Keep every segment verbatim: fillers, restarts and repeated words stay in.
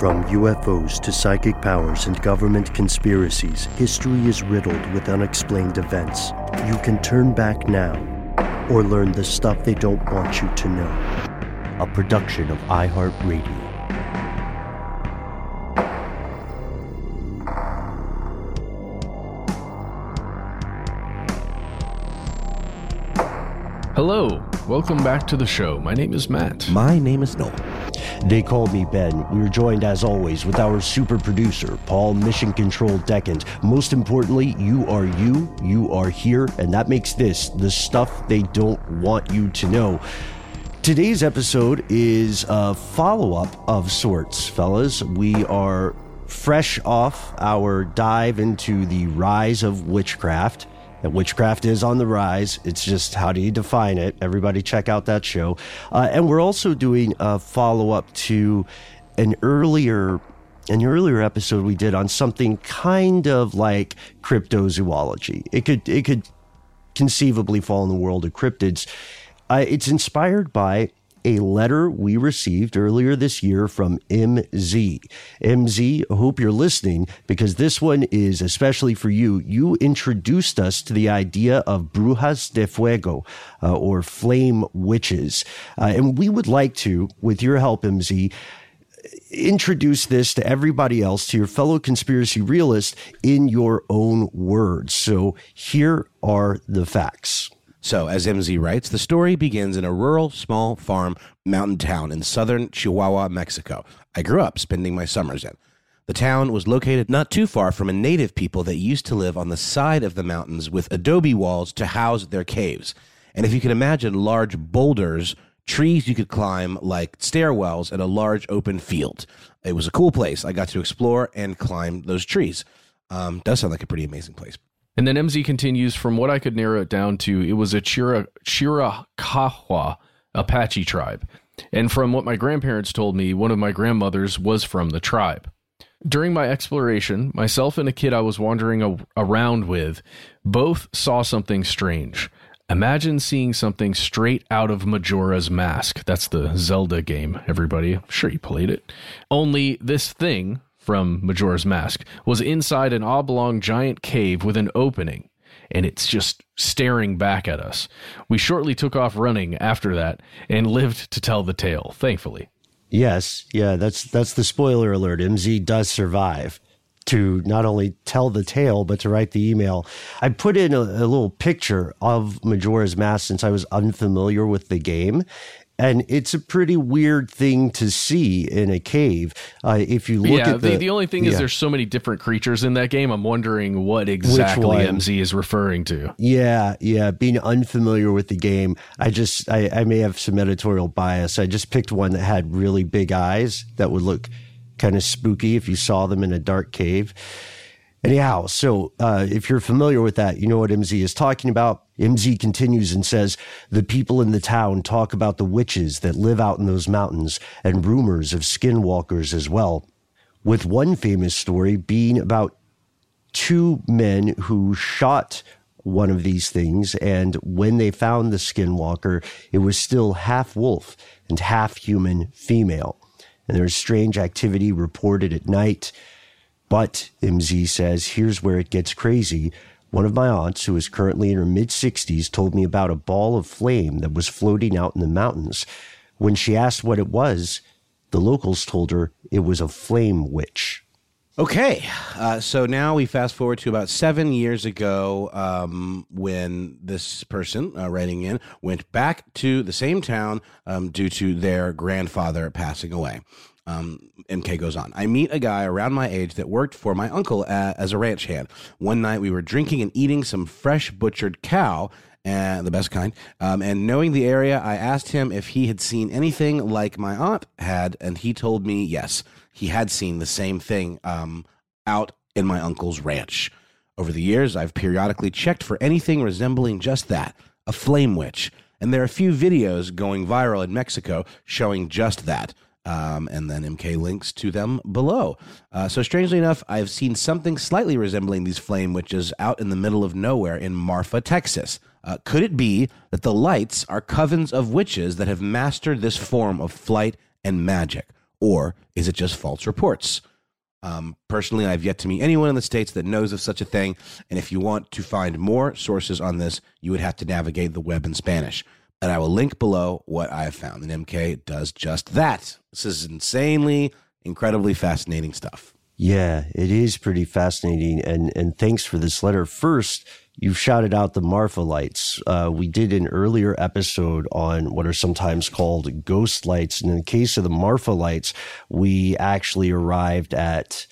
From U F Os to psychic powers and government conspiracies, history is riddled with unexplained events. You can turn back now or learn the stuff they don't want you to know. A production of iHeartRadio. Hello, welcome back to the show. My name is Matt. My name is Noel. They call me Ben. We're joined, as always, with our super producer, Paul Mission Control Decant. Most importantly, you are you, you are here, and that makes this the stuff they don't want you to know. Today's episode is a follow-up of sorts, fellas. We are fresh off our dive into the rise of witchcraft. And witchcraft is on the rise. It's just, how do you define it? Everybody check out that show. Uh, and we're also doing a follow-up to an earlier an earlier episode we did on something kind of like cryptozoology. It could it could conceivably fall in the world of cryptids. Uh, it's inspired by a letter we received earlier this year from M Z. M Z, I hope you're listening, because this one is especially for you. You introduced us to the idea of brujas de fuego, uh, or flame witches. Uh, and we would like to, with your help, M Z, introduce this to everybody else, to your fellow conspiracy realists, in your own words. So here are the facts. So, as M Z writes, the story begins in a rural, small farm mountain town in southern Chihuahua, Mexico. I grew up spending my summers in. The town was located not too far from a native people that used to live on the side of the mountains with adobe walls to house their caves. And if you can imagine large boulders, trees you could climb like stairwells, and a large open field. It was a cool place. I got to explore and climb those trees. Um, does sound like a pretty amazing place. And then M Z continues, from what I could narrow it down to, it was a Chira, Chiricahua Apache tribe. And from what my grandparents told me, one of my grandmothers was from the tribe. During my exploration, myself and a kid I was wandering a- around with both saw something strange. Imagine seeing something straight out of Majora's Mask. That's the Zelda game, everybody. I'm sure you played it. Only this thing from Majora's Mask was inside an oblong giant cave with an opening, and it's just staring back at us. We shortly took off running after that and lived to tell the tale, thankfully. Yes, yeah, that's that's the spoiler alert. M Z does survive to not only tell the tale, but to write the email. I put in a, a little picture of Majora's Mask since I was unfamiliar with the game. And it's a pretty weird thing to see in a cave. Uh, if you look yeah, at the... the... The only thing yeah. is there's so many different creatures in that game. I'm wondering what exactly M Z is referring to. Yeah, yeah. Being unfamiliar with the game, I just... I, I may have some editorial bias. I just picked one that had really big eyes that would look kind of spooky if you saw them in a dark cave. Anyhow, so uh, if you're familiar with that, you know what M Z is talking about. M Z continues and says, the people in the town talk about the witches that live out in those mountains and rumors of skinwalkers as well, with one famous story being about two men who shot one of these things, and when they found the skinwalker, it was still half wolf and half human female. And there's strange activity reported at night. But, M Z says, here's where it gets crazy. One of my aunts, who is currently in her mid-sixties, told me about a ball of flame that was floating out in the mountains. When she asked what it was, the locals told her it was a flame witch. Okay, uh, so now we fast forward to about seven years ago um, when this person uh, writing in went back to the same town um, due to their grandfather passing away. Um, M K goes on. I meet a guy around my age that worked for my uncle a, as a ranch hand. One night we were drinking and eating some fresh butchered cow, and the best kind. Um, and knowing the area, I asked him if he had seen anything like my aunt had, and he told me yes, he had seen the same thing um, out in my uncle's ranch. Over the years, I've periodically checked for anything resembling just that, a flame witch. And there are a few videos going viral in Mexico showing just that. Um, and then M K links to them below. Uh, so strangely enough, I've seen something slightly resembling these flame witches out in the middle of nowhere in Marfa, Texas. Uh, could it be that the lights are covens of witches that have mastered this form of flight and magic? or is it just false reports? Um, personally, I've yet to meet anyone in the States that knows of such a thing, and if you want to find more sources on this, you would have to navigate the web in Spanish. And I will link below what I have found, and M K does just that. This is insanely, incredibly fascinating stuff. Yeah, it is pretty fascinating, and, and thanks for this letter. First, you've shouted out the Marfa lights. Uh, we did an earlier episode on what are sometimes called ghost lights. And in the case of the Marfa lights, we actually arrived at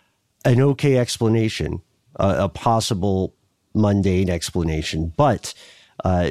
an okay explanation, uh, a possible mundane explanation. But uh,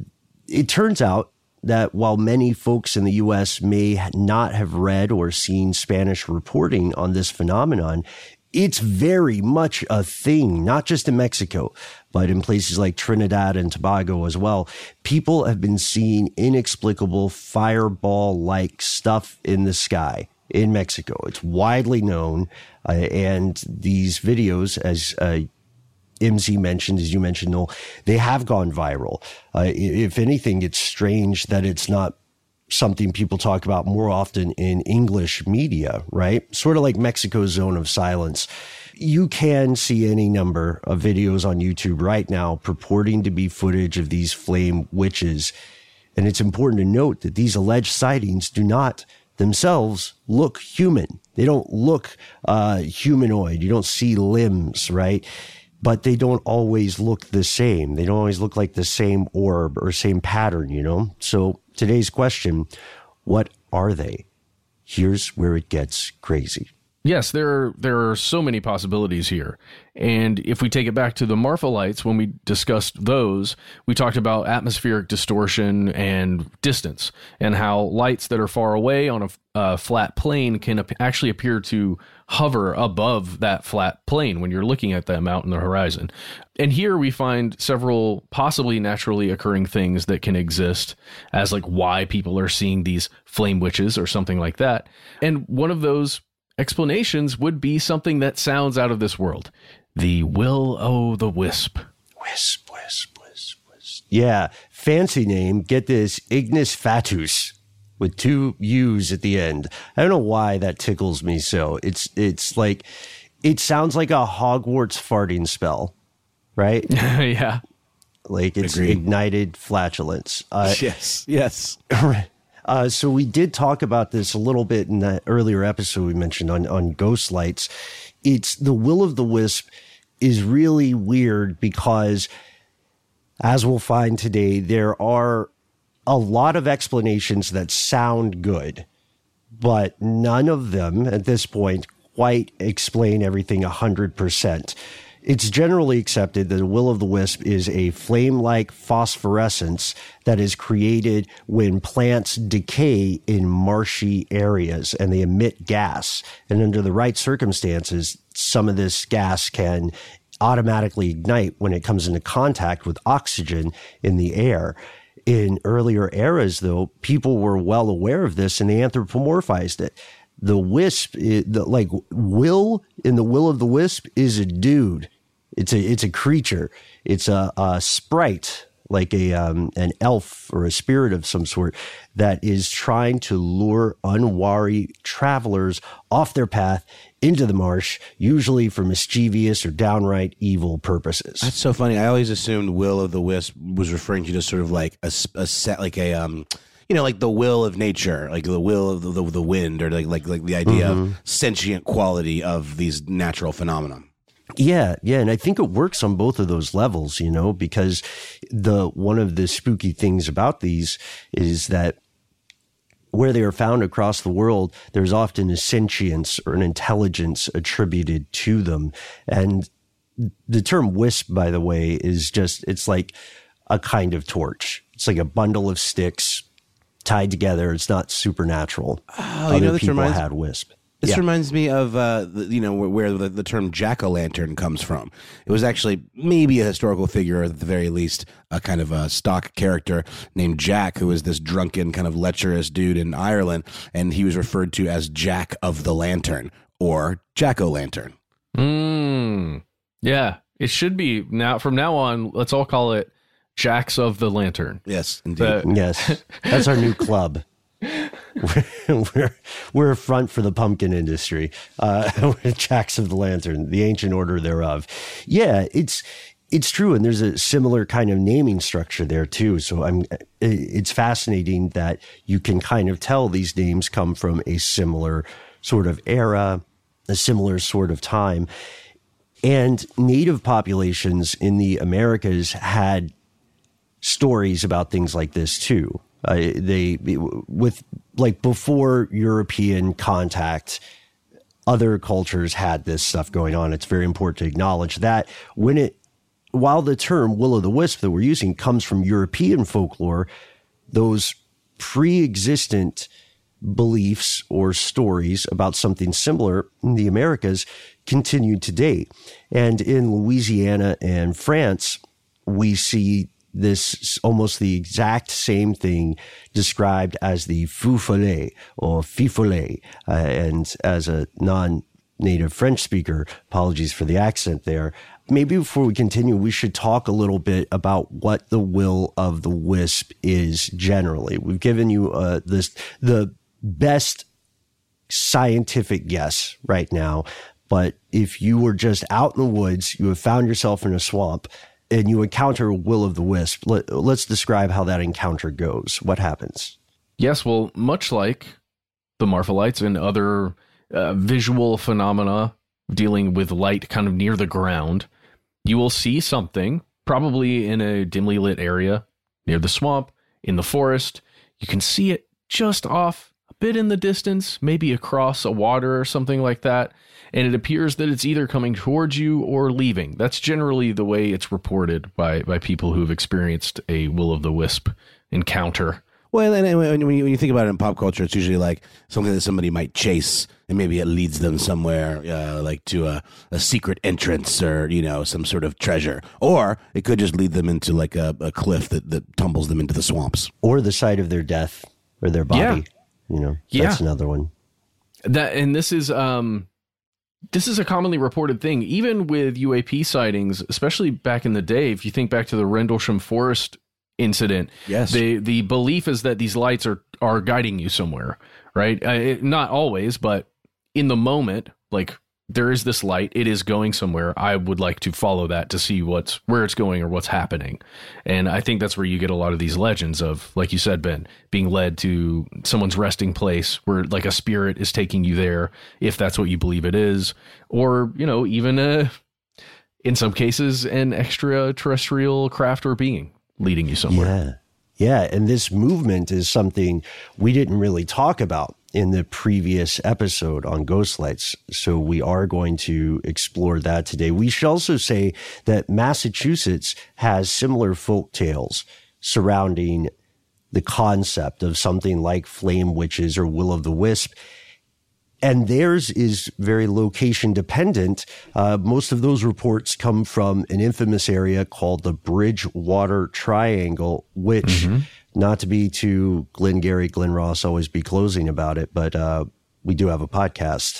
it turns out that while many folks in the U S may not have read or seen Spanish reporting on this phenomenon, it's very much a thing, not just in Mexico, but in places like Trinidad and Tobago as well. People have been seeing inexplicable fireball-like stuff in the sky in Mexico. It's widely known, uh, and these videos, as uh, M Z mentioned, as you mentioned, Noel, they have gone viral. Uh, if anything, it's strange that it's not something people talk about more often in English media, right? Sort of like Mexico's zone of silence. You can see any number of videos on YouTube right now purporting to be footage of these flame witches. And it's important to note that these alleged sightings do not themselves look human. They don't look uh, humanoid. You don't see limbs, right? But they don't always look the same. They don't always look like the same orb or same pattern, you know? So today's question, what are they? Here's where it gets crazy. Yes, there are, there are so many possibilities here. And if we take it back to the Marfa lights, when we discussed those, we talked about atmospheric distortion and distance, and how lights that are far away on a uh, flat plane can ap- actually appear to hover above that flat plane when you're looking at them out in the horizon. And here we find several possibly naturally occurring things that can exist as like why people are seeing these flame witches or something like that. And one of those explanations would be something that sounds out of this world. The will-o'-the-wisp. Wisp, wisp, wisp, wisp. Yeah, fancy name. Get this, Ignis Fatuus, with two U's at the end. I don't know why that tickles me so. It's it's like, it sounds like a Hogwarts farting spell, right? Yeah. Like it's Agreed. ignited flatulence. Uh, yes, yes. Uh, so we did talk about this a little bit in that earlier episode we mentioned on, on ghost lights. It's the will-o'-the-wisp is really weird because, as we'll find today, there are a lot of explanations that sound good, but none of them at this point quite explain everything one hundred percent. It's generally accepted that a will-o'-the-wisp is a flame-like phosphorescence that is created when plants decay in marshy areas and they emit gas. And under the right circumstances, some of this gas can automatically ignite when it comes into contact with oxygen in the air. In earlier eras, though, people were well aware of this and they anthropomorphized it. The wisp, the, like Will in the will-o'-the-wisp is a dude. It's a it's a creature. It's a, a sprite, like a um, an elf or a spirit of some sort that is trying to lure unwary travelers off their path into the marsh, usually for mischievous or downright evil purposes. That's so funny. I always assumed will-o'-the-wisp was referring to just sort of like a, a set, like a um. You know, like the will of nature, like the will of the, the, the wind, or like like like the idea mm-hmm. of sentient quality of these natural phenomena. Yeah, yeah, and I think it works on both of those levels, you know, because the one of the spooky things about these is that where they are found across the world, there's often a sentience or an intelligence attributed to them. And the term wisp, by the way, is just, it's like a kind of torch. It's like a bundle of sticks tied together. It's not supernatural. Oh, Other you know, this people reminds, had wisp. This yeah. reminds me of, uh, the, you know, where, where the, the term jack-o'-lantern comes from. It was actually maybe a historical figure, or at the very least, a kind of a stock character named Jack, who was this drunken, kind of lecherous dude in Ireland, and he was referred to as Jack of the Lantern, or jack-o'-lantern. Mm, yeah, it should be. Now, from now on, let's all call it Jacks of the Lantern. Yes, indeed. The- Yes, that's our new club. we're, we're a front for the pumpkin industry. Uh, Jacks of the Lantern, the ancient order thereof. Yeah, it's it's true, and there's a similar kind of naming structure there too. So I'm. It's fascinating that you can kind of tell these names come from a similar sort of era, a similar sort of time, and native populations in the Americas had stories about things like this too. Uh, they with like before European contact, other cultures had this stuff going on. It's very important to acknowledge that when it, while the term will-o'-the-wisp that we're using comes from European folklore, those pre-existent beliefs or stories about something similar in the Americas continued to date. And in Louisiana and France, we see this almost the exact same thing described as the feu follet or fifolet. Uh, and as a non-native French speaker, apologies for the accent there. Maybe before we continue, we should talk a little bit about what the will of the wisp is generally. We've given you uh, this the best scientific guess right now. But if you were just out in the woods, you have found yourself in a swamp, and you encounter a will of the wisp, let, let's describe how that encounter goes. What happens? Yes, well, much like the Marfalites and other uh, visual phenomena dealing with light kind of near the ground, you will see something, probably in a dimly lit area, near the swamp, in the forest. You can see it just off, a bit in the distance, maybe across a water or something like that. And it appears that it's either coming towards you or leaving. That's generally the way it's reported by, by people who've experienced a will-o'-the-wisp encounter. Well, and when you think about it in pop culture, it's usually like something that somebody might chase, and maybe it leads them somewhere, uh, like to a, a secret entrance or, you know, some sort of treasure. Or it could just lead them into like a, a cliff that, that tumbles them into the swamps. Or the site of their death or their body. Yeah. You know, that's yeah. another one. That and this is... um. This is a commonly reported thing, even with U A P sightings, especially back in the day. If you think back to the Rendlesham Forest incident, yes, the the belief is that these lights are are guiding you somewhere, right? Uh, it, not always, but in the moment, like there is this light, it is going somewhere. I would like to follow that to see what's where it's going or what's happening. And I think that's where you get a lot of these legends of, like you said, Ben, being led to someone's resting place where like a spirit is taking you there, if that's what you believe it is, or, you know, even a, in some cases, an extraterrestrial craft or being leading you somewhere. Yeah. Yeah. And this movement is something we didn't really talk about in the previous episode on Ghost Lights. So we are going to explore that today. We should also say that Massachusetts has similar folk tales surrounding the concept of something like flame witches or will-o'-the-wisp. And theirs is very location dependent. Uh, most of those reports come from an infamous area called the Bridgewater Triangle, which, mm-hmm. not to be too Glengarry, Glen Ross, always be closing about it, but uh, we do have a podcast.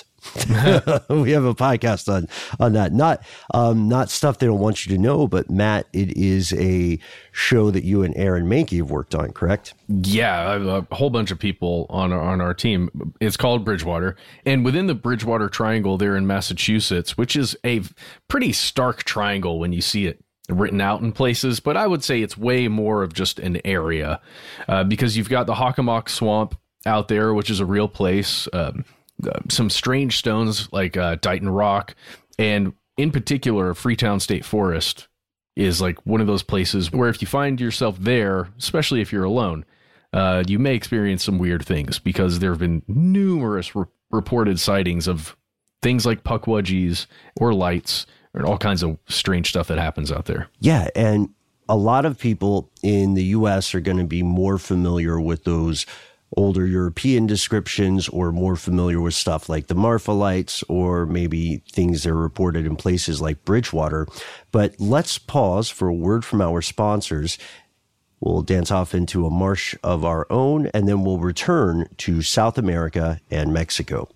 We have a podcast on on that. Not um, not stuff they don't want you to know, but Matt, it is a show that you and Aaron Mankey have worked on, correct? Yeah, a whole bunch of people on our, on our team. It's called Bridgewater, and within the Bridgewater Triangle, there in Massachusetts, which is a pretty stark triangle when you see it written out in places, but I would say it's way more of just an area, uh, because you've got the Hockomock Swamp out there, which is a real place. Um, Uh, some strange stones like uh, Dighton Rock, and in particular, Freetown State Forest is like one of those places where if you find yourself there, especially if you're alone, uh, you may experience some weird things, because there have been numerous re- reported sightings of things like pukwudgies or lights and all kinds of strange stuff that happens out there. Yeah, and a lot of people in the U S are going to be more familiar with those older European descriptions, or more familiar with stuff like the Marfalites, or maybe things that are reported in places like Bridgewater. But let's pause for a word from our sponsors. We'll dance off into a marsh of our own, and then we'll return to South America and Mexico.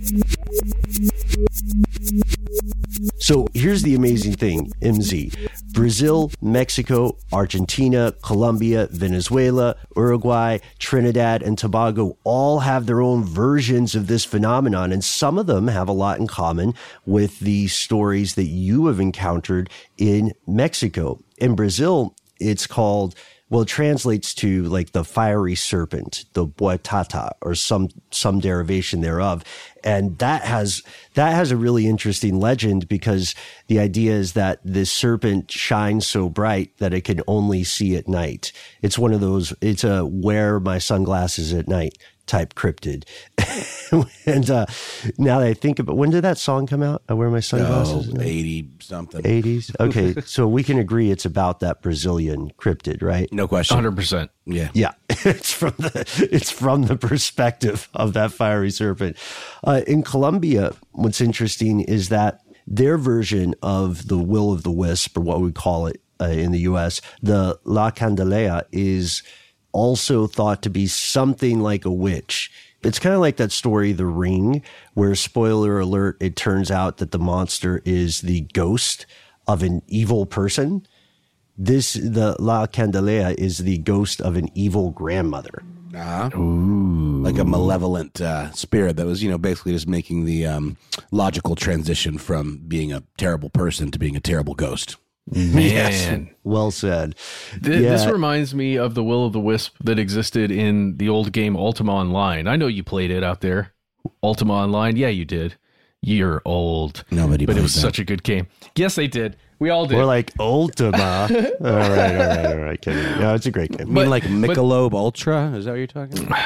So here's the amazing thing, M Z. Brazil, Mexico, Argentina, Colombia, Venezuela, Uruguay, Trinidad, and Tobago all have their own versions of this phenomenon, and some of them have a lot in common with the stories that you have encountered in Mexico. In Brazil, it's called, well, it translates to like the fiery serpent, the boitatá, or some some derivation thereof. And that has that has a really interesting legend, because the idea is that this serpent shines so bright that it can only see at night. It's one of those, it's a wear my sunglasses at night type cryptid. And uh, now that I think about, when did that song come out? I wear my sunglasses. Oh, eighty something. eighties. Okay, so we can agree it's about that Brazilian cryptid, right? No question. one hundred percent. Yeah. Yeah, it's from the it's from the perspective of that fiery serpent. Uh, in Colombia, what's interesting is that their version of the will of the wisp, or what we call it uh, in the U S, the La Candelea, is also thought to be something like a witch. It's kind of like that story, The Ring, where, spoiler alert, it turns out that the monster is the ghost of an evil person. This, the La Candelea, is the ghost of an evil grandmother. Uh-huh. Like a malevolent uh, spirit that was, you know, basically just making the um, logical transition from being a terrible person to being a terrible ghost. Man. Yes. Well said. Th- Yeah. This reminds me of the Will of the Wisp that existed in the old game Ultima Online. I know you played it out there. Ultima Online? Yeah, you did. You're old. Nobody But it played was that. such a good game. Yes, they did. We all did. We're like Ultima. all right, all right, all right. Kidding. No, it's a great game. You mean But- like Michelob Ultra? Is that what you're talking about?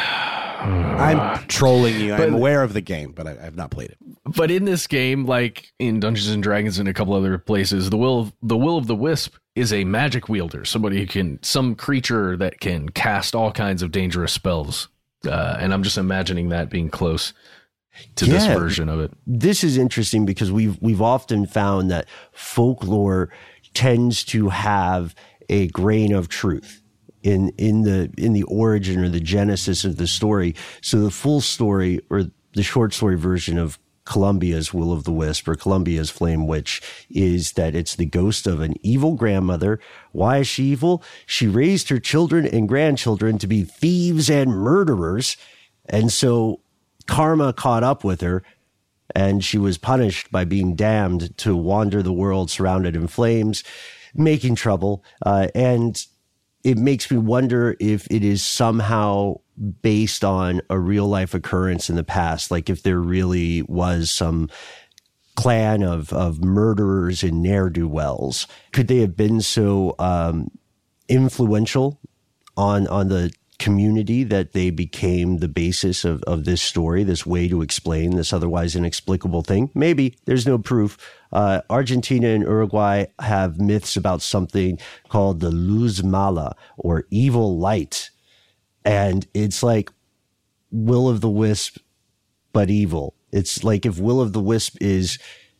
I'm trolling you. I'm But- aware of the game, but I, I've not played it. But in this game, like in Dungeons and Dragons and a couple other places, the will of, the will of the wisp is a magic wielder, somebody who can, some creature that can cast all kinds of dangerous spells. Uh, and I'm just imagining that being close to this Yeah. version of it. This is interesting because we've we've often found that folklore tends to have a grain of truth in in the in the origin or the genesis of the story. So the full story, or the short story version of Columbia's Will of the Wisp, or Columbia's Flame Witch, is that it's the ghost of an evil grandmother. Why is she evil? She raised her children and grandchildren to be thieves and murderers, and so karma caught up with her, and she was punished by being damned to wander the world surrounded in flames, making trouble. Uh, and it makes me wonder if it is somehow based on a real life occurrence in the past, like if there really was some clan of, of murderers and ne'er-do-wells. Could they have been so um, influential on on the community that they became the basis of, of this story, this way to explain this otherwise inexplicable thing? Maybe. There's no proof. Uh, Argentina and Uruguay have myths about something called the luz mala, or evil light. And it's like Will of the Wisp, but evil. It's like if Will of the Wisp is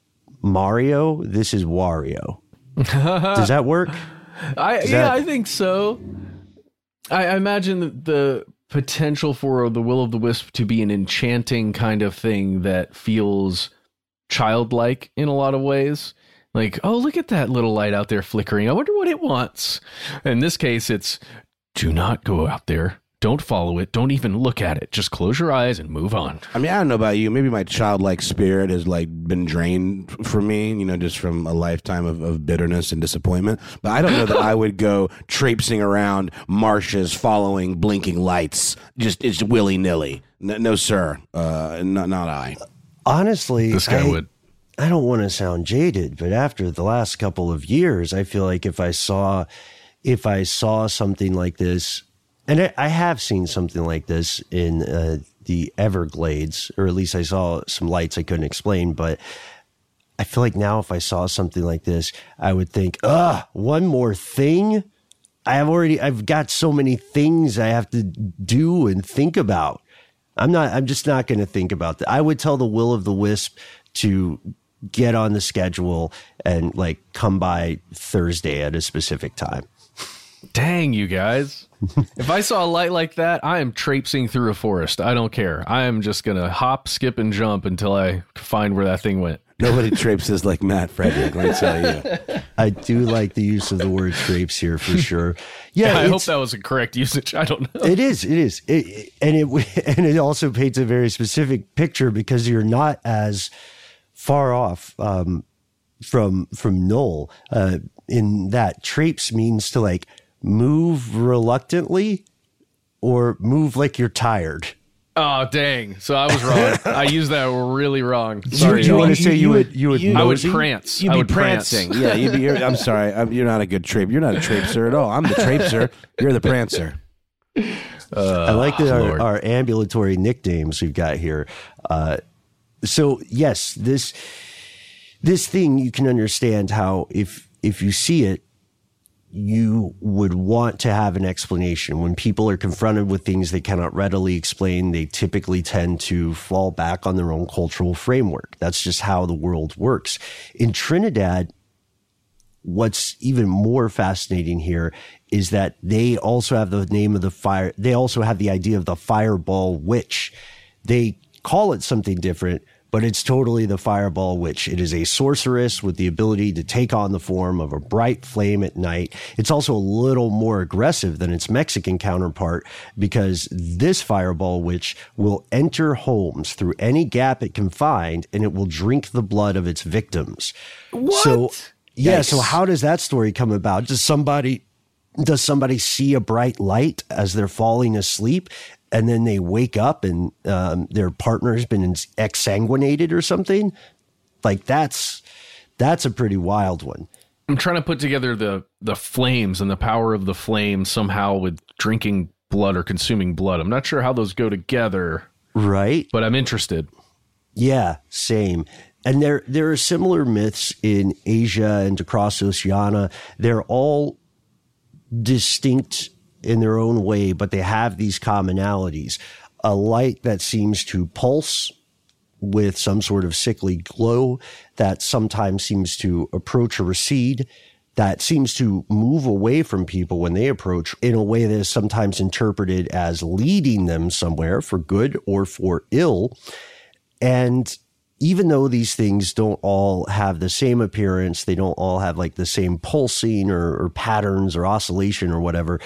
Mario, this is Wario. Does that work? I Is yeah, that- I think so. I, I imagine that the potential for the Will of the Wisp to be an enchanting kind of thing that feels childlike in a lot of ways. Like, oh, look at that little light out there flickering. I wonder what it wants. In this case, it's do not go out there. Don't follow it. Don't even look at it. Just close your eyes and move on. I mean, I don't know about you. Maybe my childlike spirit has like been drained for me, you know, just from a lifetime of, of bitterness and disappointment. But I don't know that I would go traipsing around marshes, following blinking lights, just it's willy nilly. No, no, sir, uh, not not I. Honestly, This guy I, would. I don't want to sound jaded, but after the last couple of years, I feel like if I saw, if I saw something like this, and I, I have seen something like this in uh, the Everglades, or at least I saw some lights I couldn't explain, but I feel like now if I saw something like this, I would think, ugh, one more thing? I have already, I've got so many things I have to do and think about. I'm not, I'm just not going to think about that. I would tell the Will of the Wisp to get on the schedule and like come by Thursday at a specific time. Dang, you guys. If I saw a light like that, I am traipsing through a forest. I don't care. I am just going to hop, skip, and jump until I find where that thing went. Nobody traipses like Matt Frederick, let me tell you. I do like the use of the word traipse here for sure. Yeah, I hope that was a correct usage. I don't know. It is. It is. It, and it and it also paints a very specific picture because you're not as far off um, from from Noel uh, in that traipse means to like move reluctantly or move like you're tired. Oh, dang. So I was wrong. I used that really wrong. Sorry. Do you, you want to say you, you would, you would, you, I would prance. You'd I be would prancing. Prance. Yeah, you'd be, you're, I'm sorry. I'm, you're not a good trape. You're not a traipser at all. I'm the traipser. You're the prancer. Uh, I like the, our, our ambulatory nicknames we've got here. Uh, so yes, this, this thing, you can understand how if, if you see it, you would want to have an explanation. When people are confronted with things they cannot readily explain, they typically tend to fall back on their own cultural framework. That's just how the world works. In Trinidad, what's even more fascinating here is that they also have the name of the fire. They also have the idea of the fireball witch. They call it something different, but it's totally the fireball witch. It is a sorceress with the ability to take on the form of a bright flame at night. It's also a little more aggressive than its Mexican counterpart because this fireball witch will enter homes through any gap it can find, and it will drink the blood of its victims. What? So, yeah. Yikes. So how does that story come about? Does somebody, does somebody see a bright light as they're falling asleep? And then they wake up and um, their partner's been exsanguinated or something. Like that's that's a pretty wild one. I'm trying to put together the the flames and the power of the flame somehow with drinking blood or consuming blood. I'm not sure how those go together. Right. But I'm interested. Yeah, same. And there there are similar myths in Asia and across Oceania. They're all distinct in their own way, but they have these commonalities. A light that seems to pulse with some sort of sickly glow, that sometimes seems to approach or recede, that seems to move away from people when they approach in a way that is sometimes interpreted as leading them somewhere for good or for ill. And even though these things don't all have the same appearance, they don't all have like the same pulsing or, or patterns or oscillation or whatever,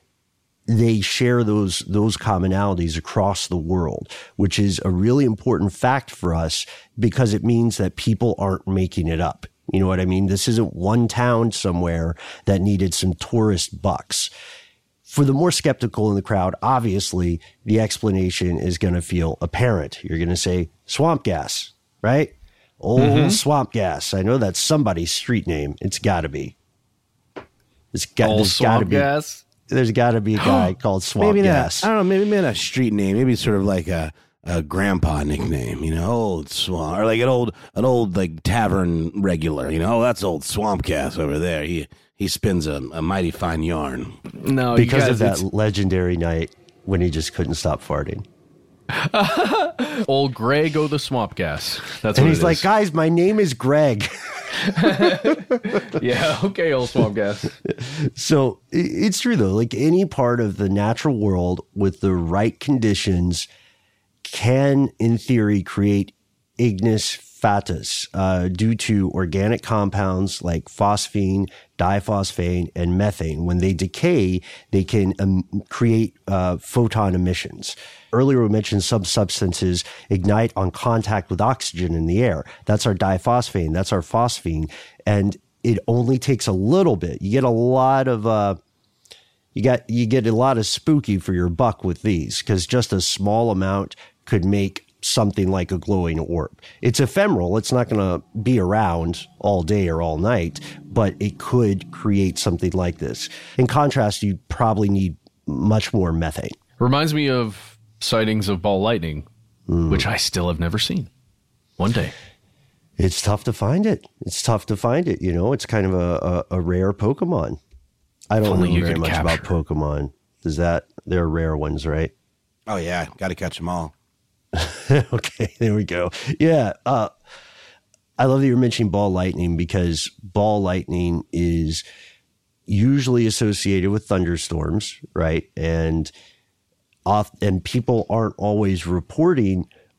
they share those those commonalities across the world, which is a really important fact for us because it means that people aren't making it up. You know what I mean? This isn't one town somewhere that needed some tourist bucks. For the more skeptical in the crowd, obviously, the explanation is going to feel apparent. You're going to say swamp gas, right? Old mm-hmm. swamp gas. I know that's somebody's street name. It's got to be. It's got, Old swamp be, gas? There's got to be a guy called Swamp maybe Gas. Not, I don't know. Maybe not a street name. Maybe sort of like a, a grandpa nickname. You know, old swamp, or like an old an old like tavern regular. You know, oh, that's old Swamp Gas over there. He he spins a, a mighty fine yarn. No, because guys, of that legendary night when he just couldn't stop farting. Old Grego the Swamp Gas. That's and what he's it like, is. guys, my name is Greg. Yeah, okay, old Swamp Gas. So it's true though. Like any part of the natural world with the right conditions can, in theory, create ignis fatuus uh, due to organic compounds like phosphine, diphosphane, and methane. When they decay, they can um, create uh, photon emissions. Earlier, we mentioned some substances ignite on contact with oxygen in the air. That's our diphosphane. That's our phosphine. And it only takes a little bit. You get a lot of, uh, you got, you get a lot of spooky for your buck with these because just a small amount could make something like a glowing orb. It's ephemeral. It's not going to be around all day or all night, but it could create something like this. In contrast, you probably need much more methane. Reminds me of sightings of ball lightning, mm. which I still have never seen. One day. It's tough to find it. It's tough to find it. You know, it's kind of a, a, a rare Pokemon. I don't know very much capture. about Pokemon. Is that, they're rare ones, right? Oh, yeah. Got to catch them all. Okay, there we go. Yeah. Uh, I love that you're mentioning ball lightning because ball lightning is usually associated with thunderstorms, right? And off, and people aren't always reporting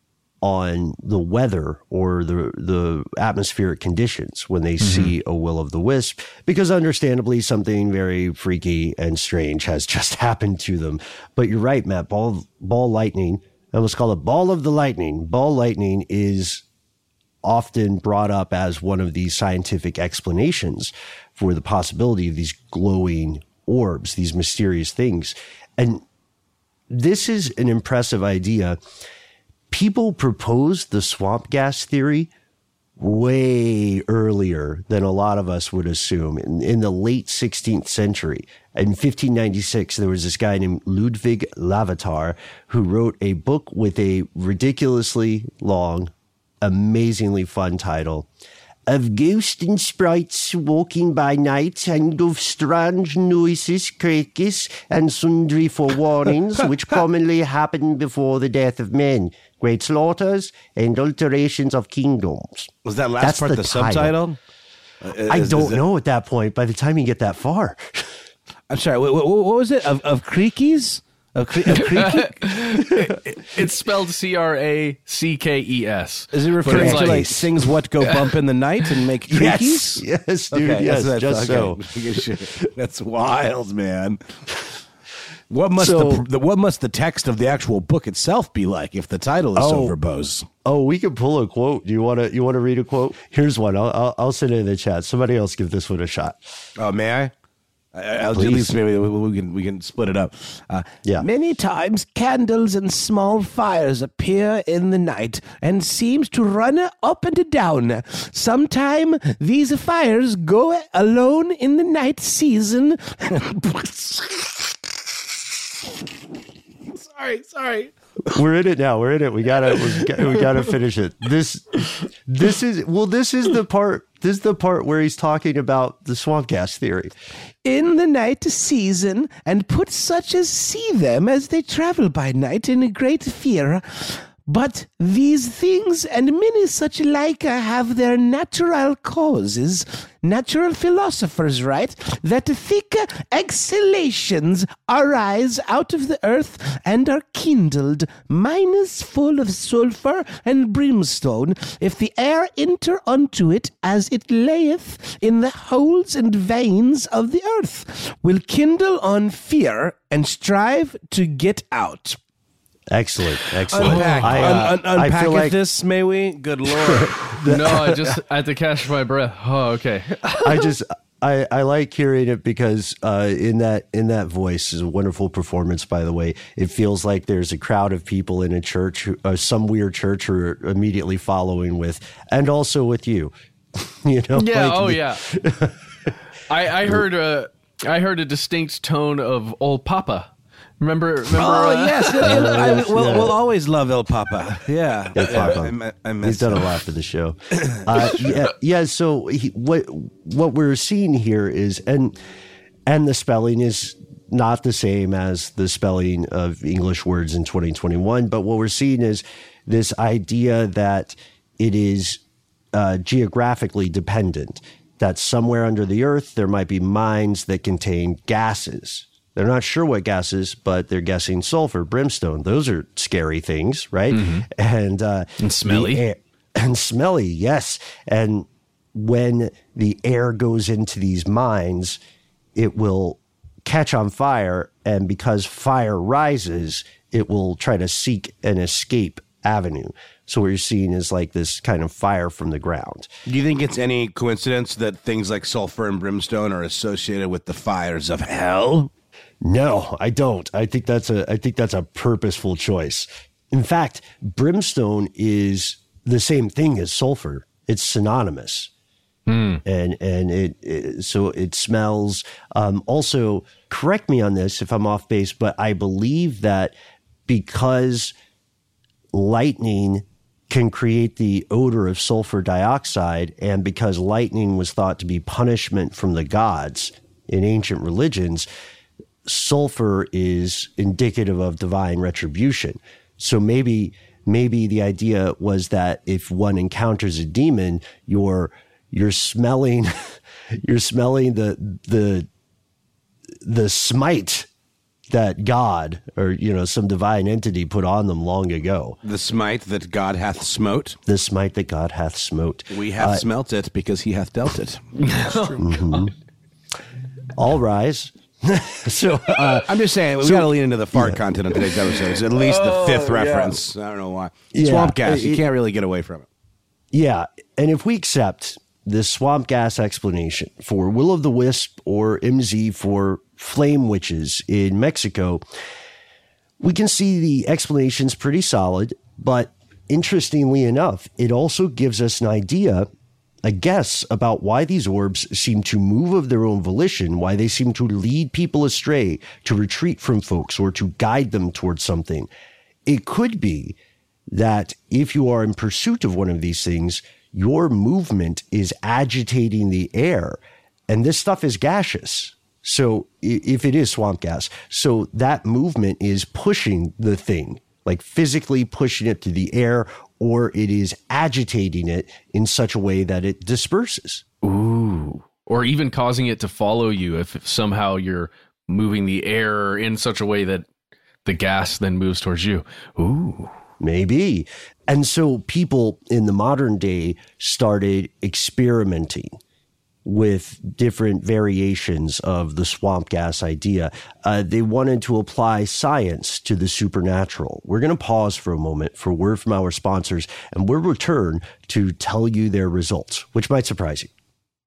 on the weather or the the atmospheric conditions when they Mm-hmm. see a will-o'-the-wisp, because understandably something very freaky and strange has just happened to them. But you're right, Matt. Ball ball lightning. I almost call it ball of the lightning. Ball lightning is often brought up as one of these scientific explanations for the possibility of these glowing orbs, these mysterious things. And this is an impressive idea. People proposed the swamp gas theory way earlier than a lot of us would assume. In, in the late sixteenth century, in fifteen ninety-six, there was this guy named Ludwig Lavater who wrote a book with a ridiculously long, amazingly fun title of ghosts and sprites walking by night, and of strange noises, creaks, and sundry forewarnings which commonly happen before the death of men, great slaughters, and alterations of kingdoms. Was that last That's part the the, title. subtitle? I Is- don't is it- know at that point, by the time you get that far. I'm sorry. What, what, what was it? Of, of creakies? Of, cre- of creaky? It's spelled C R A C K E S. Is it But referring it's to like- like things what go bump in the night and make creakies? Yes, yes, dude, Okay, yes, that's, just okay. so. That's wild, man. What must So- the, the what must the text of the actual book itself be like if the title is so Oh. verbose? Oh, we can pull a quote. Do you want to? You want to read a quote? Here's one. I'll, I'll I'll send it in the chat. Somebody else give this one a shot. Oh, may I? I I'll, at Please. least maybe we, we can we can split it up. Uh, Yeah. Many times candles and small fires appear in the night and seems to run up and down. Sometime these fires go alone in the night season. sorry, sorry. We're in it now. We're in it. We gotta we gotta, we gotta finish it. This this is well. This is the part. This is the part where he's talking about the swamp gas theory. In the night season, and put such as see them as they travel by night in great fear. But these things and many such like have their natural causes. Natural philosophers write that thick exhalations arise out of the earth and are kindled, mines full of sulphur and brimstone, if the air enter unto it as it layeth in the holes and veins of the earth, will kindle on fear and strive to get out. Excellent, excellent. Unpack, I, uh, un- un- I unpack feel like this, may we? Good Lord. No, I just I had to catch my breath. Oh, okay. I just I, I like hearing it because uh, in that in that voice is a wonderful performance. By the way, it feels like there's a crowd of people in a church, who, uh, some weird church, who are immediately following with, and also with you. You know? Yeah. like Oh, the- yeah. I I heard a I heard a distinct tone of old Papa. Remember? Remember? Oh, uh, yes. I, yes, we'll, yeah. we'll always love El Papa. Yeah. El Papa. I, I, I He's miss done him. a lot for the show. Uh, yeah, yeah. So he, what what we're seeing here is, and and the spelling is not the same as the spelling of English words in twenty twenty-one. But what we're seeing is this idea that it is uh, geographically dependent. That somewhere under the earth there might be mines that contain gases. They're not sure what gases, but they're guessing sulfur, brimstone. Those are scary things, right? Mm-hmm. And uh, And smelly. the air- and smelly, yes. And when the air goes into these mines, it will catch on fire, and because fire rises, it will try to seek an escape avenue. So what you're seeing is like this kind of fire from the ground. Do you think it's any coincidence that things like sulfur and brimstone are associated with the fires of hell? No, I don't. I think that's a I think that's a purposeful choice. In fact, brimstone is the same thing as sulfur. It's synonymous. And and it, it so it smells. Um, also, correct me on this if I'm off base, but I believe that because lightning can create the odor of sulfur dioxide, and because lightning was thought to be punishment from the gods in ancient religions, sulfur is indicative of divine retribution. So maybe maybe the idea was that if one encounters a demon, you're you're smelling you're smelling the the the smite that God or, you know, some divine entity put on them long ago. The smite that God hath smote. The smite that God hath smote. We have uh, smelt it because he hath dealt it. mm-hmm. All rise. so uh, I'm just saying, we so, got to lean into the fart yeah. content of today's episode. It's at least oh, the fifth reference. Yeah. I don't know why. Yeah. Swamp gas. It, you can't really get away from it. Yeah. And if we accept this swamp gas explanation for will-o'-the-wisp or M Z for flame witches in Mexico, we can see the explanation's pretty solid. But interestingly enough, it also gives us an idea, a guess about why these orbs seem to move of their own volition, why they seem to lead people astray, to retreat from folks, or to guide them towards something. It could be that if you are in pursuit of one of these things, your movement is agitating the air, and this stuff is gaseous. So if it is swamp gas, so that movement is pushing the thing, like physically pushing it through the air, or it is agitating it in such a way that it disperses. Ooh. Or even causing it to follow you if somehow you're moving the air in such a way that the gas then moves towards you. Ooh. Maybe. And so people in the modern day started experimenting with different variations of the swamp gas idea. Uh, they wanted to apply science to the supernatural. We're going to pause for a moment for word from our sponsors, and we'll return to tell you their results, which might surprise you.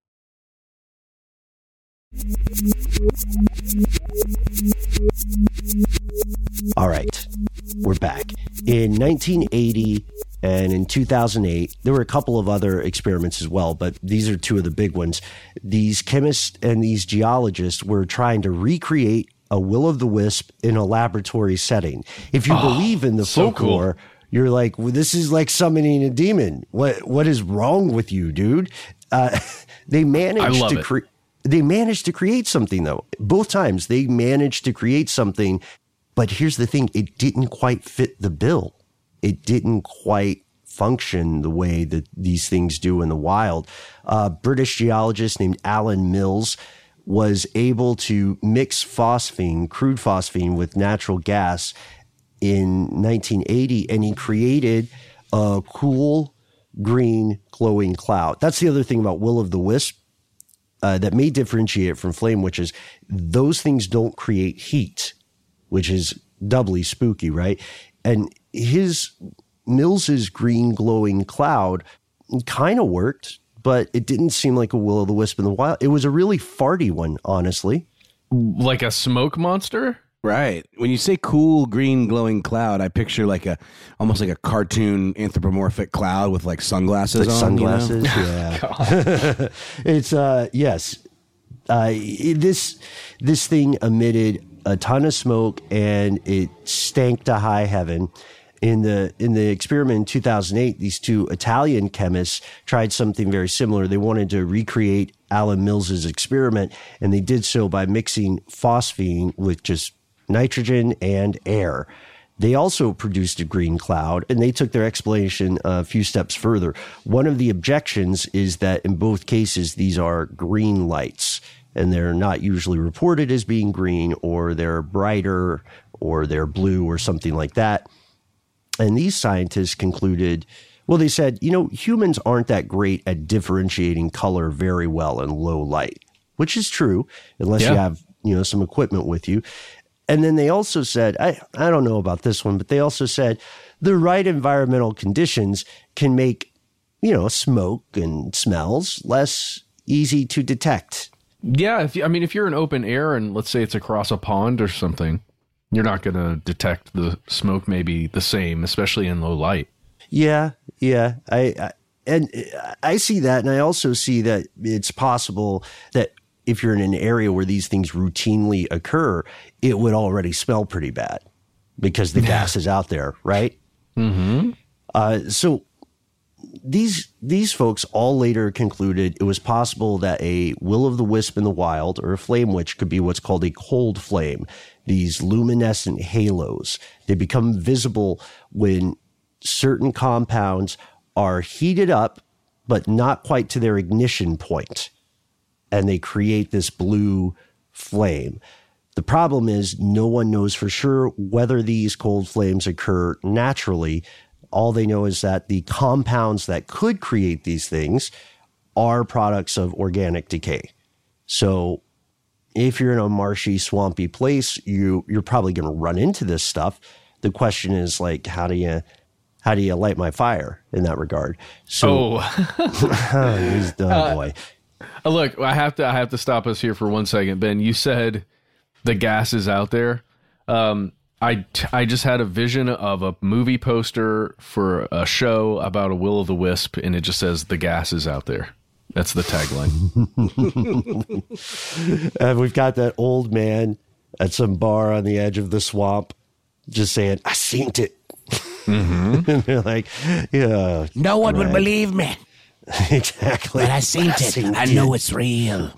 All right, we're back. In nineteen eighty and in two thousand eight, there were a couple of other experiments as well, but these are two of the big ones. These chemists and these geologists were trying to recreate a will-o'-the-wisp in a laboratory setting. If you oh, believe in the so folklore, cool. You're like, well, this is like summoning a demon. What What is wrong with you, dude? Uh, they managed to create. They managed to create something, though. Both times they managed to create something. But here's the thing. It didn't quite fit the bill. It didn't quite function the way that these things do in the wild. A British geologist named Alan Mills was able to mix phosphine, crude phosphine, with natural gas in nineteen eighty, and he created a cool, green, glowing cloud. That's the other thing about will-o'-the-wisp. Uh, that may differentiate it from flame witches. Those things don't create heat, which is doubly spooky, right? And his Mills's green glowing cloud kind of worked, but it didn't seem like a will-o'-the-wisp in the wild. It was a really farty one, honestly. Like a smoke monster? Right. When you say cool green glowing cloud, I picture like a almost like a cartoon anthropomorphic cloud with like sunglasses like on. Sunglasses, you know? Yeah. It's uh yes. Uh this this thing emitted a ton of smoke and it stank to high heaven. In the in the experiment in two thousand eight, these two Italian chemists tried something very similar. They wanted to recreate Alan Mills's experiment, and they did so by mixing phosphine with just nitrogen and air. They also produced a green cloud, and they took their explanation a few steps further. One of the objections is that in both cases, these are green lights, and they're not usually reported as being green, or they're brighter, or they're blue, or something like that. And these scientists concluded, well, they said, you know, humans aren't that great at differentiating color very well in low light, which is true, unless yeah. you have, you know, some equipment with you. And then they also said, I, I don't know about this one, but they also said the right environmental conditions can make, you know, smoke and smells less easy to detect. Yeah. If you, I mean, if you're in open air and let's say it's across a pond or something, you're not going to detect the smoke maybe the same, especially in low light. Yeah. Yeah. I, I and I see that. And I also see that it's possible that if you're in an area where these things routinely occur, it would already smell pretty bad because the gas is out there, right? Mm-hmm. Uh, so these these folks all later concluded it was possible that a will-o'-the-wisp in the wild or a flame witch could be what's called a cold flame, these luminescent halos. They become visible when certain compounds are heated up, but not quite to their ignition point. And they create this blue flame. The problem is no one knows for sure whether these cold flames occur naturally. All they know is that the compounds that could create these things are products of organic decay. So if you're in a marshy, swampy place, you, you're probably going to run into this stuff. The question is, like, how do you how do you light my fire in that regard? So, oh, he's, oh boy. Uh, look, I have to I have to stop us here for one second, Ben. You said the gas is out there. Um, I, I just had a vision of a movie poster for a show about a will-o'-the-wisp, and it just says the gas is out there. That's the tagline. And we've got that old man at some bar on the edge of the swamp just saying, I seen it. Mm-hmm. And they're like, yeah. No one right. would believe me. Exactly. But I seen it. Seen I know it's real.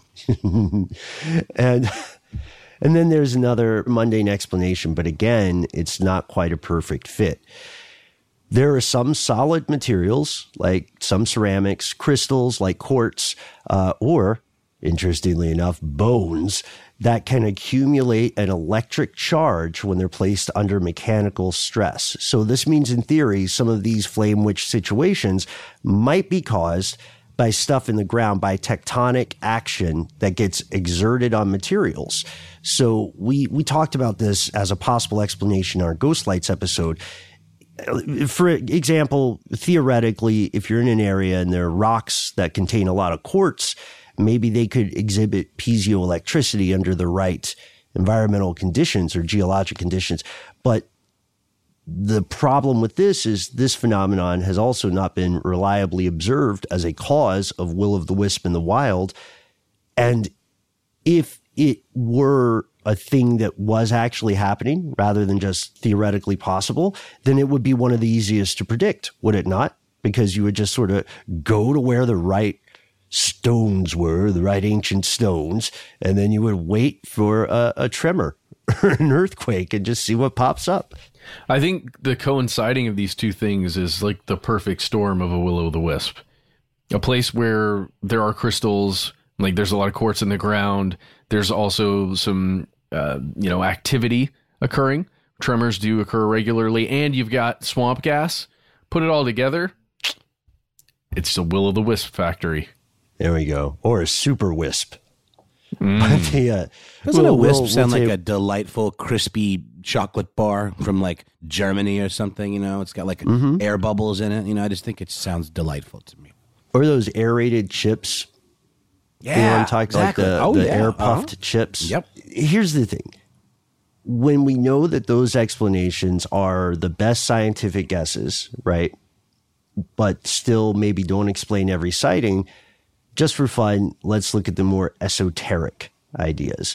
and and then there's another mundane explanation, but again, it's not quite a perfect fit. There are some solid materials, like some ceramics, crystals like quartz, uh, or, interestingly enough, bones, that can accumulate an electric charge when they're placed under mechanical stress. So this means, in theory, some of these flame witch situations might be caused by stuff in the ground, by tectonic action that gets exerted on materials. So we, we talked about this as a possible explanation in our Ghost Lights episode. For example, theoretically, if you're in an area and there are rocks that contain a lot of quartz, maybe they could exhibit piezoelectricity under the right environmental conditions or geologic conditions. But the problem with this is this phenomenon has also not been reliably observed as a cause of will-o'-the-wisp in the wild. And if it were a thing that was actually happening rather than just theoretically possible, then it would be one of the easiest to predict, would it not? Because you would just sort of go to where the right stones were, the right ancient stones, and then you would wait for a, a tremor or an earthquake and just see what pops up. I think the coinciding of these two things is like the perfect storm of a will-o'-the-wisp. A place where there are crystals, like there's a lot of quartz in the ground. There's also some, uh, you know, activity occurring. Tremors do occur regularly, and you've got swamp gas. Put it all together, it's a will-o'-the-wisp factory. There we go. Or a super wisp. Mm. the, uh, Doesn't we'll, a wisp we'll, sound we'll like take, a delightful, crispy chocolate bar from like Germany or something? You know, it's got like mm-hmm. air bubbles in it. You know, I just think it sounds delightful to me. Or those aerated chips. Yeah, you know what I'm talking exactly. Like the, oh, the yeah. air puffed uh-huh. chips. Yep. Here's the thing. When we know that those explanations are the best scientific guesses, right, but still maybe don't explain every sighting, just for fun, let's look at the more esoteric ideas.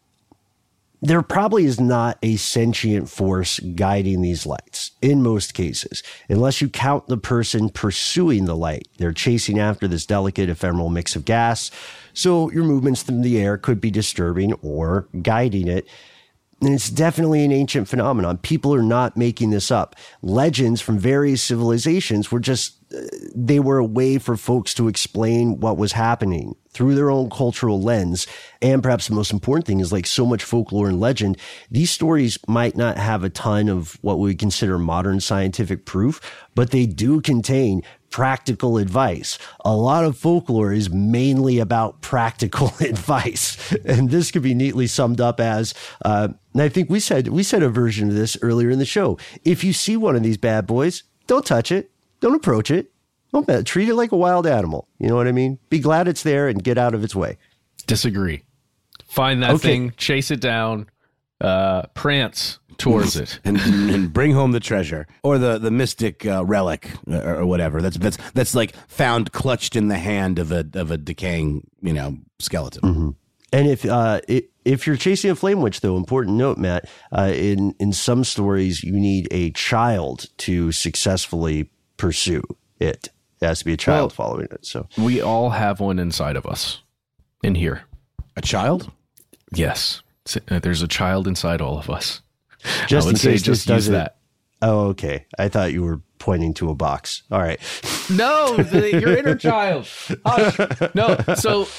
There probably is not a sentient force guiding these lights in most cases, unless you count the person pursuing the light. They're chasing after this delicate ephemeral mix of gas, so your movements through the air could be disturbing or guiding it. And it's definitely an ancient phenomenon. People are not making this up. Legends from various civilizations were just, uh, they were a way for folks to explain what was happening through their own cultural lens. And perhaps the most important thing is, like so much folklore and legend, these stories might not have a ton of what we consider modern scientific proof, but they do contain practical advice. A lot of folklore is mainly about practical advice. And this could be neatly summed up as, uh, and I think we said, we said a version of this earlier in the show. If you see one of these bad boys, don't touch it. Don't approach it. Don't treat it like a wild animal. You know what I mean? Be glad it's there and get out of its way. Disagree. Find that okay. thing, chase it down, uh, prance towards it, and, and bring home the treasure or the the mystic uh, relic or, or whatever. That's that's that's like found clutched in the hand of a of a decaying, you know, skeleton. Mm-hmm. And if uh, it, if you're chasing a flame witch, though, important note, Matt, uh, in in some stories you need a child to successfully pursue it. It has to be a child well, following it. So we all have one inside of us, in here. A child? Yes, there's a child inside all of us. Just I would in say case just this use doesn't. that. Oh, okay. I thought you were pointing to a box. All right. No, the, your inner child. Hush. No, so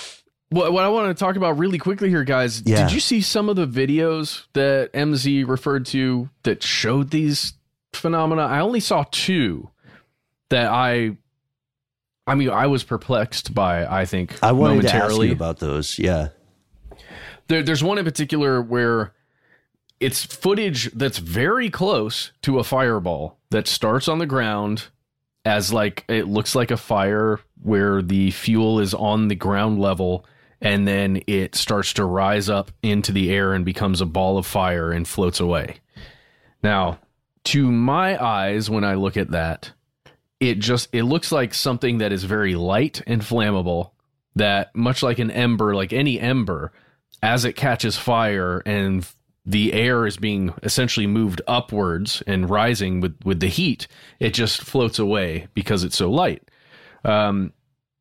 what, what I want to talk about really quickly here, guys, Yeah. did you see some of the videos that M Z referred to that showed these phenomena? I only saw two that I, I mean, I was perplexed by, I think, I wanted to ask momentarily. you about those. Yeah. There, there's one in particular where it's footage that's very close to a fireball that starts on the ground as like, it looks like a fire where the fuel is on the ground level, and then it starts to rise up into the air and becomes a ball of fire and floats away. Now, to my eyes, when I look at that, it just, it looks like something that is very light and flammable, that much like an ember, like any ember, as it catches fire and the air is being essentially moved upwards and rising with, with the heat, it just floats away because it's so light. Um,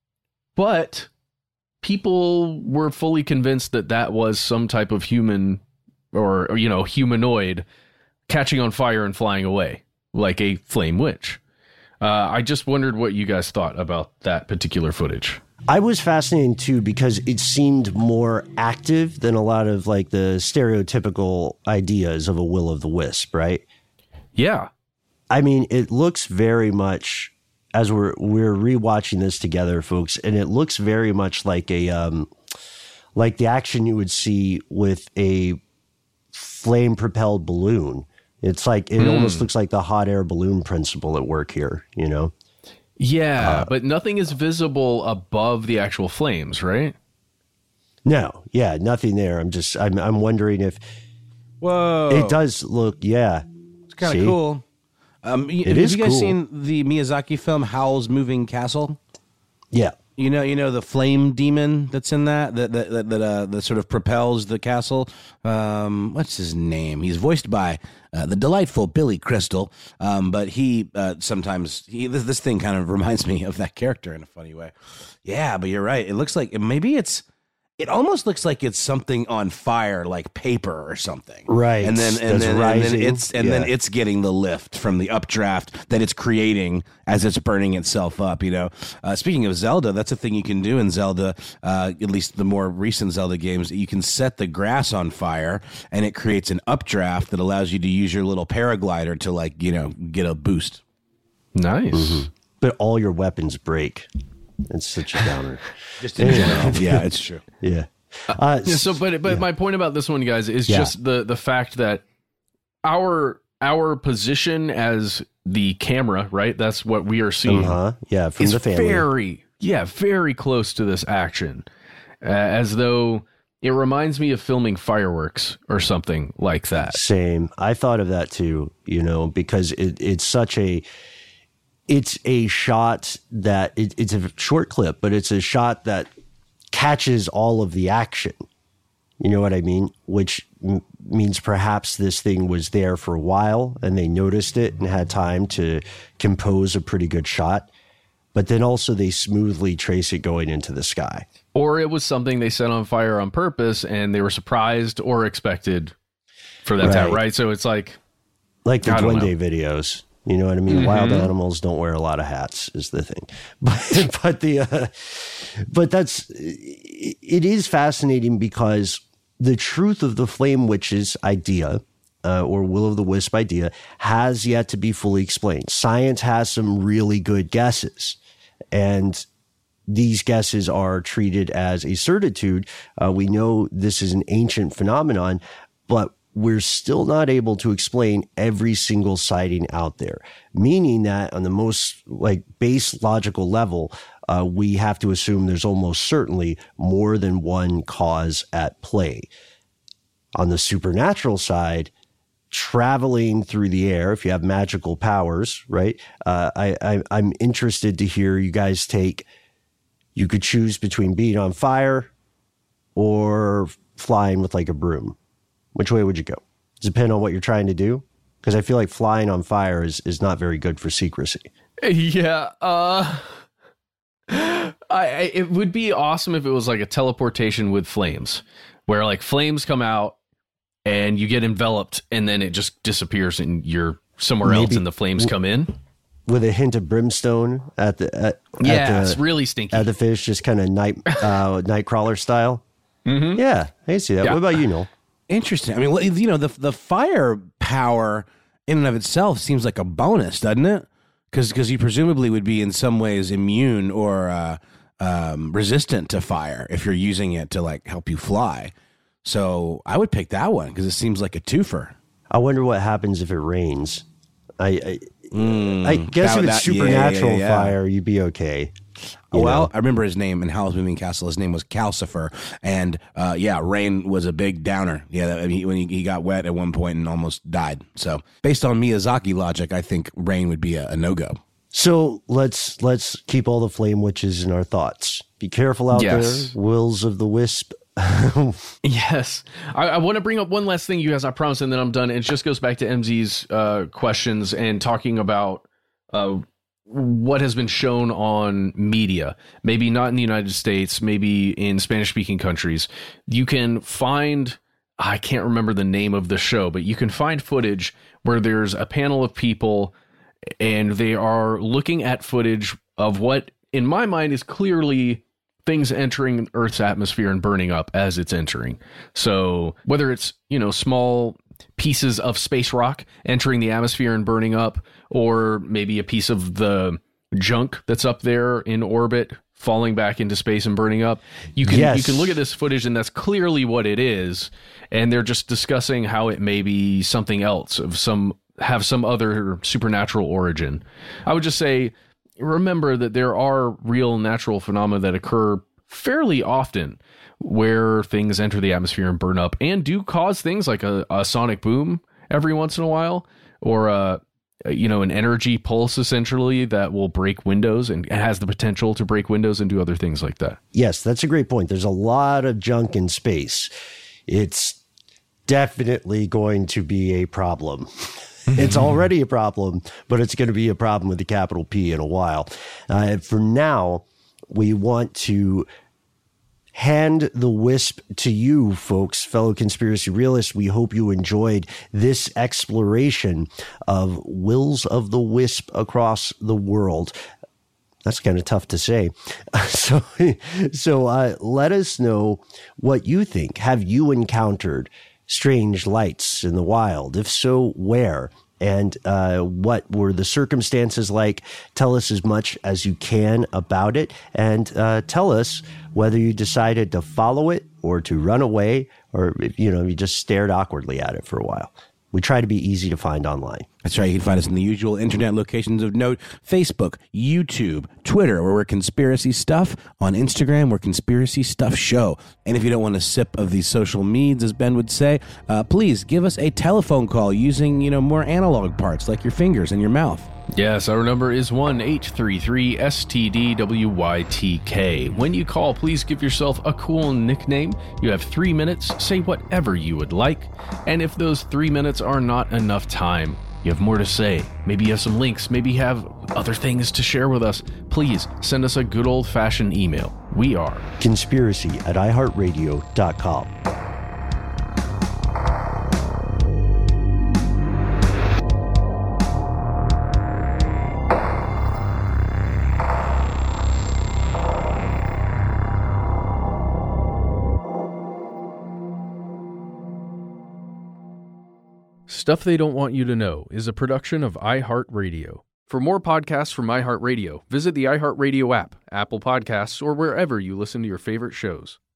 but people were fully convinced that that was some type of human or, or, you know, humanoid catching on fire and flying away like a flame witch. Uh, I just wondered what you guys thought about that particular footage. I was fascinated too because it seemed more active than a lot of like the stereotypical ideas of a will o' the wisp, right? Yeah. I mean, it looks very much, as we're we're rewatching this together, folks, and it looks very much like a um, like the action you would see with a flame propelled balloon. It's like it mm. almost looks like the hot air balloon principle at work here, you know? Yeah, Uh, but nothing is visible above the actual flames, right? No, yeah, nothing there. I'm just, I'm, I'm wondering if Whoa. it does look, yeah. It's kind See? of cool. Um, y- It have is you guys cool. seen the Miyazaki film Howl's Moving Castle? Yeah. You know, you know the flame demon that's in that that that that, that, uh, that sort of propels the castle. Um, what's his name? He's voiced by uh, the delightful Billy Crystal. Um, but he uh, sometimes he this, this thing kind of reminds me of that character in a funny way. Yeah, but you're right. It looks like maybe it's. It almost looks like it's something on fire, like paper or something. Right. And then and That's then, and then rising. it's and then Yeah. it's getting the lift from the updraft that it's creating as it's burning itself up. You know, uh, speaking of Zelda, that's a thing you can do in Zelda. Uh, at least the more recent Zelda games, you can set the grass on fire, and it creates an updraft that allows you to use your little paraglider to, like, you know, get a boost. Nice. Mm-hmm. But all your weapons break. It's such a downer. Just in general, yeah, it's true. Yeah. Uh, Yeah, so, but but yeah. my point about this one, guys, is Yeah. just the the fact that our our position as the camera, right? That's what we are seeing. Uh-huh. Yeah, from is the family. very, yeah, very close to this action, uh, as though it reminds me of filming fireworks or something like that. Same. I thought of that too, you know, because it, it's such a, it's a shot that, it, it's a short clip, but it's a shot that catches all of the action. You know what I mean? Which m- means perhaps this thing was there for a while and they noticed it and had time to compose a pretty good shot. But then also they smoothly trace it going into the sky. Or it was something they set on fire on purpose and they were surprised or expected for that Right. time, right? So it's like, Like the I don't Duende videos. You know what I mean? Mm-hmm. Wild animals don't wear a lot of hats is the thing. But, but the, uh, but that's, it is fascinating because the truth of the Flame Witches idea, uh, or Will of the Wisp idea, has yet to be fully explained. Science has some really good guesses, and these guesses are treated as a certitude. Uh, we know this is an ancient phenomenon, but we're still not able to explain every single sighting out there, meaning that on the most like base logical level, uh, we have to assume there's almost certainly more than one cause at play. On the supernatural side, traveling through the air, if you have magical powers, right? Uh, I, I, I'm interested to hear you guys take, you could choose between being on fire or flying with like a broom. Which way would you go? Depend on what you're trying to do? Because I feel like flying on fire is, is not very good for secrecy. yeah, uh, I, I it would be awesome if it was like a teleportation with flames, where like flames come out and you get enveloped and then it just disappears and you're somewhere else Maybe- and the flames come in. with a hint of brimstone at the at, yeah, at the, it's really stinky. At the fish, just kind of night uh, nightcrawler style. Mm-hmm. Yeah, I can see that. Yeah. What about you, Noel? Interesting. I mean, you know, the the fire power in and of itself seems like a bonus, doesn't it? Because because you presumably would be in some ways immune or uh, um, resistant to fire if you're using it to like help you fly. So I would pick that one because it seems like a twofer. I wonder what happens if it rains. I I, mm, I guess that, if it's that, supernatural yeah, yeah, yeah. fire, you'd be okay. Oh, well, know? I remember his name in Howl's Moving Castle. His name was Calcifer, and uh, yeah, rain was a big downer. Yeah, I mean, he, when he, he got wet at one point and almost died. So, based on Miyazaki logic, I think rain would be a, a no go. So let's let's keep all the flame witches in our thoughts. Be careful out yes. there, Wills of the Wisp. Yes, I, I want to bring up one last thing, you guys. I promise, and then I'm done. It just goes back to M Z's uh, questions and talking about. Uh, what has been shown on media, maybe not in the United States, maybe in Spanish speaking countries. You can find, I can't remember the name of the show, but you can find footage where there's a panel of people and they are looking at footage of what in my mind is clearly things entering Earth's atmosphere and burning up as it's entering. So whether it's, you know, small pieces of space rock entering the atmosphere and burning up, or maybe a piece of the junk that's up there in orbit falling back into space and burning up. You can yes. you can look at this footage and that's clearly what it is, and they're just discussing how it may be something else, of some have some other supernatural origin. I would just say remember that there are real natural phenomena that occur fairly often where things enter the atmosphere and burn up and do cause things like a, a sonic boom every once in a while, or a, you know, an energy pulse essentially that will break windows and has the potential to break windows and do other things like that. Yes, that's a great point. There's a lot of junk in space. It's definitely going to be a problem. It's already a problem, but it's going to be a problem with a capital P in a while. Uh, for now, we want to hand the wisp to you, folks, fellow conspiracy realists. We hope you enjoyed this exploration of Wills of the Wisp across the world. That's kind of tough to say. So, so uh, let us know what you think. Have you encountered strange lights in the wild? If so, where? And uh, what were the circumstances like? Tell us as much as you can about it, and uh, tell us whether you decided to follow it or to run away, or if, you know, you just stared awkwardly at it for a while. We try to be easy to find online. That's right. You can find us in the usual internet locations of note: Facebook, YouTube, Twitter, where we're Conspiracy Stuff. On Instagram, we're Conspiracy Stuff Show. And if you don't want a sip of these social meds, as Ben would say, uh, please give us a telephone call using, you know, more analog parts like your fingers and your mouth. Yes, our number is one eight three three S T D W Y T K. When you call, please give yourself a cool nickname. You have three minutes. Say whatever you would like. And if those three minutes are not enough time, you have more to say. Maybe you have some links. Maybe you have other things to share with us. Please send us a good old-fashioned email. We are conspiracy at i heart radio dot com. Stuff They Don't Want You to Know is a production of iHeartRadio. For more podcasts from iHeartRadio, visit the iHeartRadio app, Apple Podcasts, or wherever you listen to your favorite shows.